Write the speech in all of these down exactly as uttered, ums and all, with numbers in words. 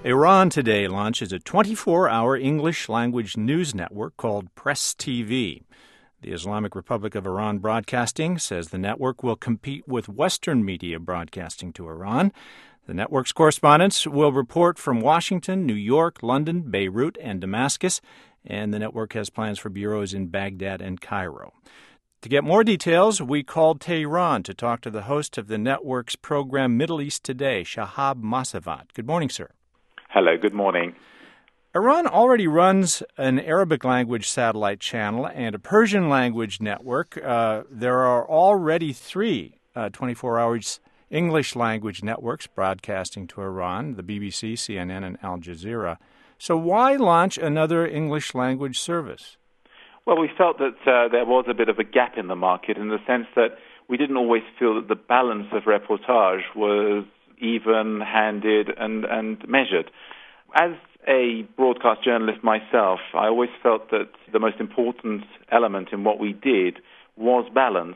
Iran today launches a twenty-four hour English-language news network called Press T V. The Islamic Republic of Iran Broadcasting says the network will compete with Western media broadcasting to Iran. The network's correspondents will report from Washington, New York, London, Beirut, and Damascus, and the network has plans for bureaus in Baghdad and Cairo. To get more details, we called Tehran to talk to the host of the network's program Middle East Today, Shahab Mossavat. Good morning, sir. Hello, good morning. Iran already runs an Arabic-language satellite channel and a Persian-language network. Uh, there are already three uh, twenty-four hours English-language networks broadcasting to Iran, the B B C, C N N, and Al Jazeera. So why launch another English-language service? Well, we felt that uh, there was a bit of a gap in the market in the sense that we didn't always feel that the balance of reportage was even-handed and, and measured. As a broadcast journalist myself, I always felt that the most important element in what we did was balance,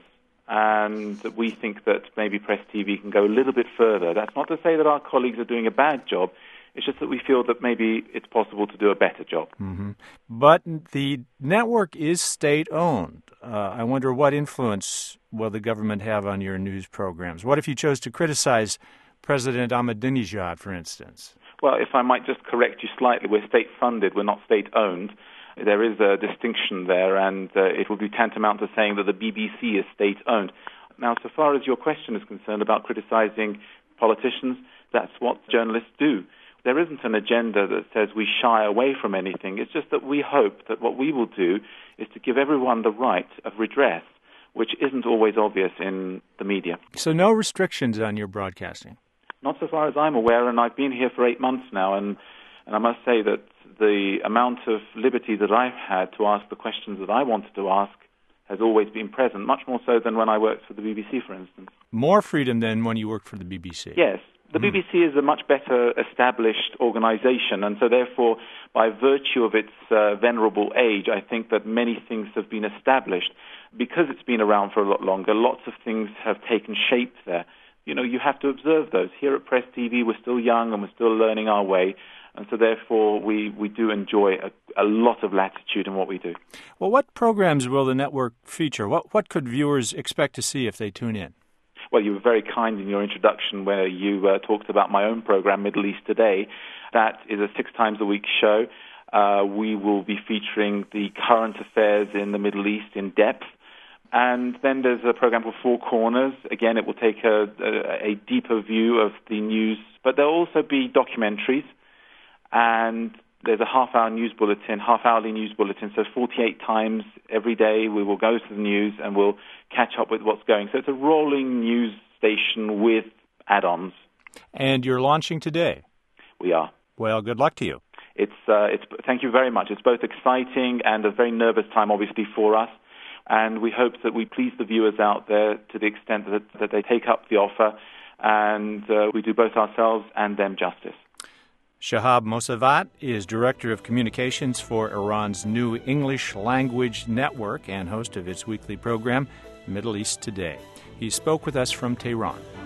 and we think that maybe Press T V can go a little bit further. That's not to say that our colleagues are doing a bad job. It's just that we feel that maybe it's possible to do a better job. Mm-hmm. But the network is state-owned. Uh, I wonder what influence will the government have on your news programs? What if you chose to criticize President Ahmadinejad, for instance? Well, if I might just correct you slightly, we're state-funded, we're not state-owned. There is a distinction there, and uh, it would be tantamount to saying that the B B C is state-owned. Now, so far as your question is concerned about criticizing politicians, that's what journalists do. There isn't an agenda that says we shy away from anything. It's just that we hope that what we will do is to give everyone the right of redress, which isn't always obvious in the media. So no restrictions on your broadcasting? Not so far as I'm aware, and I've been here for eight months now, and, and I must say that the amount of liberty that I've had to ask the questions that I wanted to ask has always been present, much more so than when I worked for the B B C, for instance. More freedom than when you worked for the B B C? Yes. The mm. B B C is a much better established organization, and so therefore, by virtue of its uh, venerable age, I think that many things have been established. Because it's been around for a lot longer, lots of things have taken shape there. You know, you have to observe those. Here at Press T V, we're still young and we're still learning our way, and so therefore we, we do enjoy a, a lot of latitude in what we do. Well, what programs will the network feature? What, what could viewers expect to see if they tune in? Well, you were very kind in your introduction where you uh, talked about my own program, Middle East Today. That is a six times a week show. Uh, we will be featuring the current affairs in the Middle East in depth. And then there's a program called Four Corners. Again, it will take a, a, a deeper view of the news. But there'll also be documentaries. And there's a half-hour news bulletin, half-hourly news bulletin. So forty-eight times every day we will go to the news and we'll catch up with what's going. So it's a rolling news station with add-ons. And you're launching today? We are. Well, good luck to you. It's, uh, it's. Thank you very much. It's both exciting and a very nervous time, obviously, for us. And we hope that we please the viewers out there to the extent that, that they take up the offer, and uh, we do both ourselves and them justice. Shahab Mossavat is Director of Communications for Iran's new English-language network and host of its weekly program, Middle East Today. He spoke with us from Tehran.